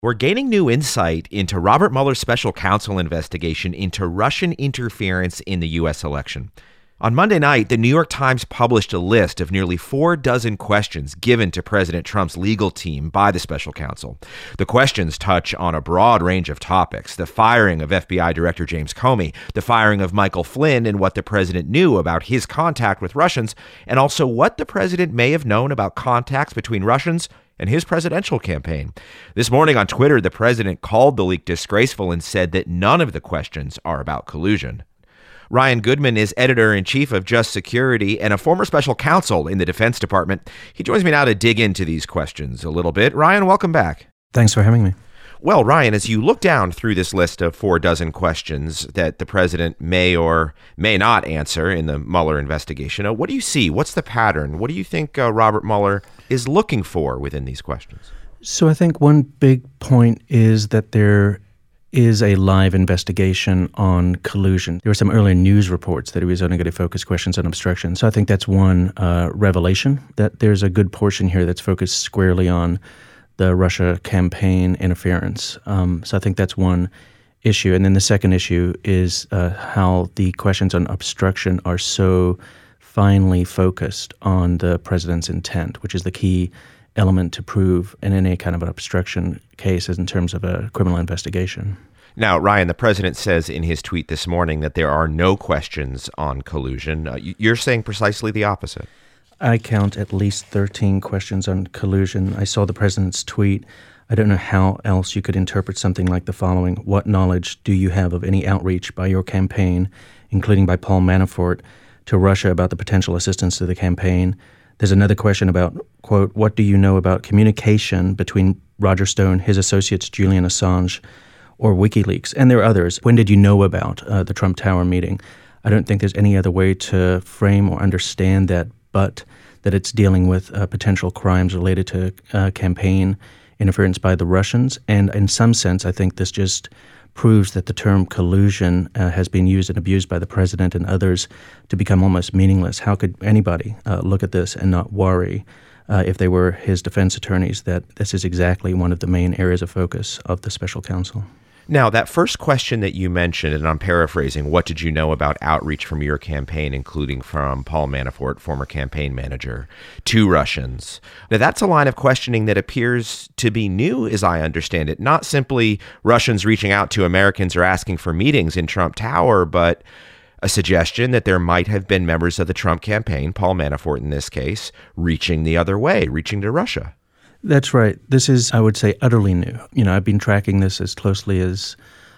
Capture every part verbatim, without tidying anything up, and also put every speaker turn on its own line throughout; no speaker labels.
We're gaining new insight into Robert Mueller's special counsel investigation into Russian interference in the U S election. On Monday night, the New York Times published a list of nearly four dozen questions given to President Trump's legal team by the special counsel. The questions touch on a broad range of topics: the firing of F B I Director James Comey, the firing of Michael Flynn, and what the president knew about his contact with Russians, and also what the president may have known about contacts between Russians and his presidential campaign. This morning on Twitter, the president called the leak disgraceful and said that none of the questions are about collusion. Ryan Goodman is editor-in-chief of Just Security and a former special counsel in the Defense Department. He joins me now to dig into these questions a little bit. Ryan, welcome back.
Thanks for having me.
Well, Ryan, as you look down through this list of four dozen questions that the president may or may not answer in the Mueller investigation, uh, what do you see? What's the pattern? What do you think uh, Robert Mueller is looking for within these questions?
So I think one big point is that there is a live investigation on collusion. There were some earlier news reports that he was only going to focus questions on obstruction. So I think that's one uh, revelation, that there's a good portion here that's focused squarely on the Russia campaign interference. Um, so I think that's one issue. And then the second issue is uh, how the questions on obstruction are so finely focused on the president's intent, which is the key element to prove in any kind of an obstruction case in terms of a criminal investigation.
Now, Ryan, the president says in his tweet this morning that there are no questions on collusion. Uh, you're saying precisely the opposite.
I count at least thirteen questions on collusion. I saw the president's tweet. I don't know how else you could interpret something like the following: what knowledge do you have of any outreach by your campaign, including by Paul Manafort, to Russia about the potential assistance to the campaign? There's another question about, quote, what do you know about communication between Roger Stone, his associates Julian Assange, or WikiLeaks? And there are others. When did you know about uh, the Trump Tower meeting? I don't think there's any other way to frame or understand that but that it's dealing with uh, potential crimes related to uh, campaign interference by the Russians. And in some sense, I think this just proves that the term collusion uh, has been used and abused by the president and others to become almost meaningless. How could anybody uh, look at this and not worry, uh, if they were his defense attorneys, that this is exactly one of the main areas of focus of the special counsel?
Now, that first question that you mentioned, and I'm paraphrasing, what did you know about outreach from your campaign, including from Paul Manafort, former campaign manager, to Russians? Now, that's a line of questioning that appears to be new, as I understand it. Not simply Russians reaching out to Americans or asking for meetings in Trump Tower, but a suggestion that there might have been members of the Trump campaign, Paul Manafort in this case, reaching the other way, reaching to Russia.
That's right. This is, I would say, utterly new. You know, I've been tracking this as closely as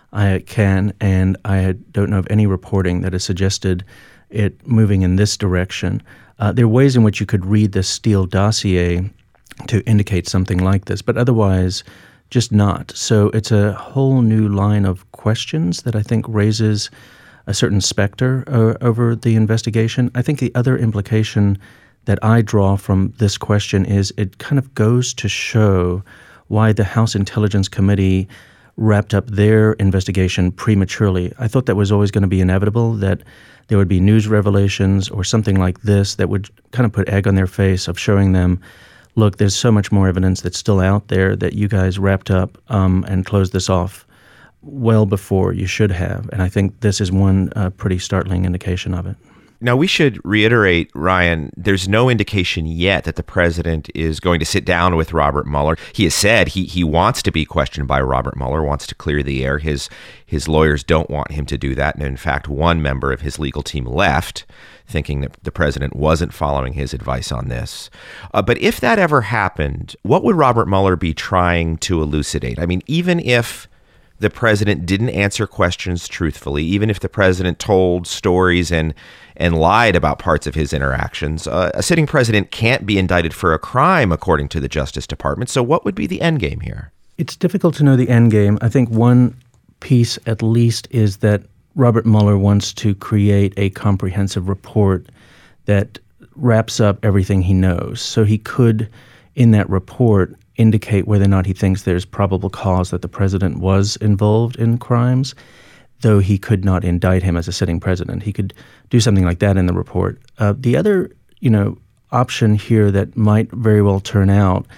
I can, and I don't know of any reporting that has suggested it moving in this direction. Uh, there are ways in which you could read the Steele dossier to indicate something like this, but otherwise just not. So it's a whole new line of questions that I think raises a certain specter uh, over the investigation. I think the other implication that I draw from this question is it kind of goes to show why the House Intelligence Committee wrapped up their investigation prematurely. I thought that was always going to be inevitable, that there would be news revelations or something like this that would kind of put egg on their face of showing them, look, there's so much more evidence that's still out there that you guys wrapped up um, and closed this off well before you should have. And I think this is one uh, pretty startling indication of it.
Now, we should reiterate, Ryan, there's no indication yet that the president is going to sit down with Robert Mueller. He has said he he wants to be questioned by Robert Mueller, wants to clear the air. His his lawyers don't want him to do that. And in fact, one member of his legal team left, thinking that the president wasn't following his advice on this. Uh, but if that ever happened, what would Robert Mueller be trying to elucidate? I mean, even if the president didn't answer questions truthfully, even if the president told stories and and lied about parts of his interactions, uh, a sitting president can't be indicted for a crime, according to the Justice Department. So what would be the end game here?
It's difficult to know the end game. I think one piece, at least, is that Robert Mueller wants to create a comprehensive report that wraps up everything he knows. So he could, in that report, indicate whether or not he thinks there's probable cause that the president was involved in crimes, though he could not indict him as a sitting president. He could do something like that in the report. Uh, the other, you know, option here that might very well turn out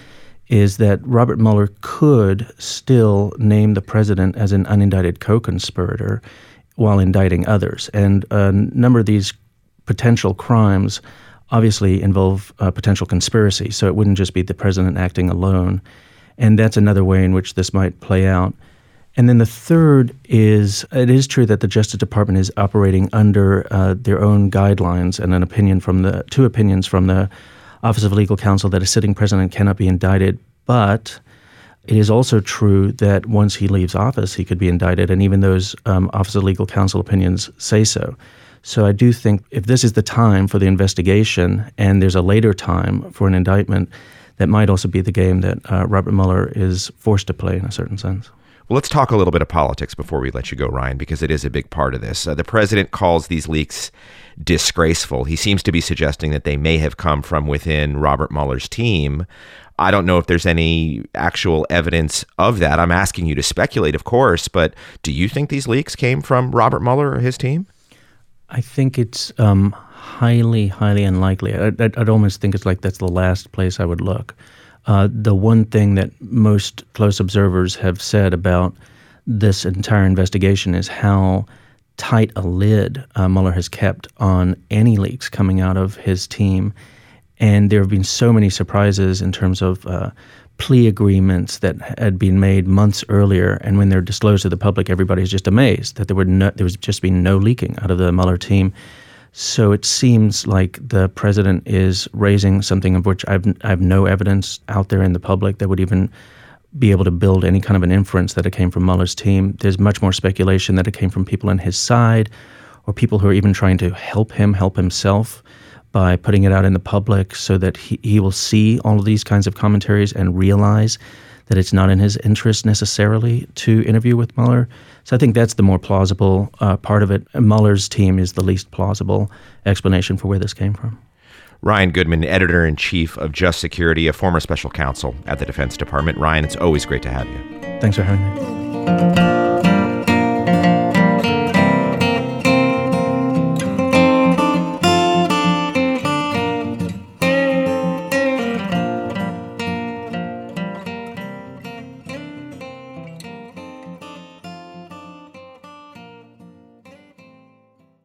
is that Robert Mueller could still name the president as an unindicted co-conspirator while indicting others. And a number of these potential crimes obviously involve uh, potential conspiracy, so it wouldn't just be the president acting alone. And that's another way in which this might play out. And then the third is, it is true that the Justice Department is operating under uh, their own guidelines and an opinion from the, two opinions from the Office of Legal Counsel that a sitting president cannot be indicted, but it is also true that once he leaves office, he could be indicted, and even those um, Office of Legal Counsel opinions say so. So I do think if this is the time for the investigation and there's a later time for an indictment, that might also be the game that uh, Robert Mueller is forced to play in a certain sense.
Well, let's talk a little bit of politics before we let you go, Ryan, because it is a big part of this. Uh, the president calls these leaks disgraceful. He seems to be suggesting that they may have come from within Robert Mueller's team. I don't know if there's any actual evidence of that. I'm asking you to speculate, of course, but do you think these leaks came from Robert Mueller or his team?
I think it's um, highly, highly unlikely. I'd, I'd almost think it's like that's the last place I would look. Uh, the one thing that most close observers have said about this entire investigation is how tight a lid uh, Mueller has kept on any leaks coming out of his team. And there have been so many surprises in terms of uh, plea agreements that had been made months earlier. And when they're disclosed to the public, everybody's just amazed that there were no, there was just been no leaking out of the Mueller team. So it seems like the president is raising something of which I've, I have no evidence out there in the public that would even be able to build any kind of an inference that it came from Mueller's team. There's much more speculation that it came from people on his side or people who are even trying to help him help himself by putting it out in the public so that he, he will see all of these kinds of commentaries and realize that it's not in his interest necessarily to interview with Mueller. So I think that's the more plausible uh, part of it. Mueller's team is the least plausible explanation for where this came from.
Ryan Goodman, Editor-in-Chief of Just Security, a former special counsel at the Defense Department. Ryan, it's always great to have you.
Thanks for having me.